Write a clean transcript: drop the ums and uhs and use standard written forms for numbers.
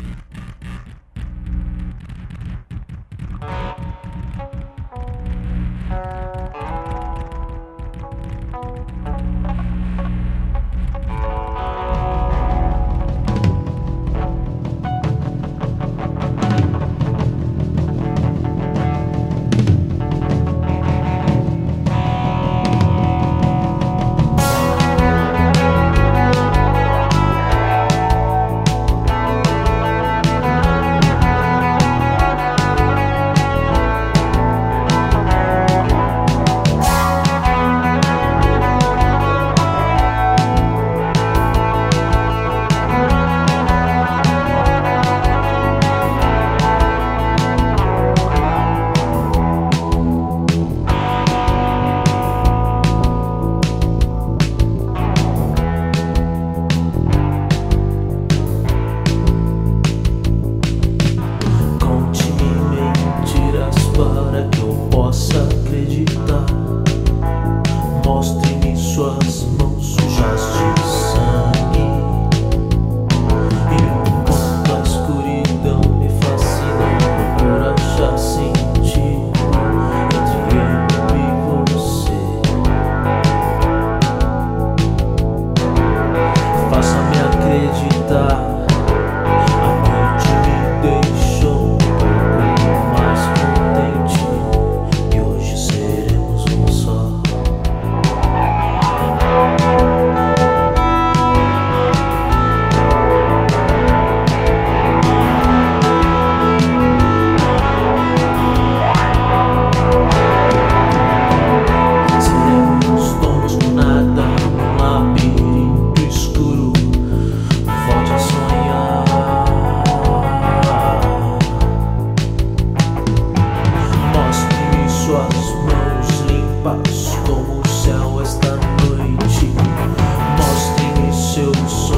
Mostre-me suas mãos sujas de sangue. Enquanto a escuridão me fascina, procuro achar sentido entre eu e você. Faça-me acreditar. A noite me deixou um pouco mais contente e hoje seremos um só. Seremos donos do nada, num labirinto escuro. Volte a sonhar. Mostre-me suas mãos limpas como o céu esta noite. Mostre-me seus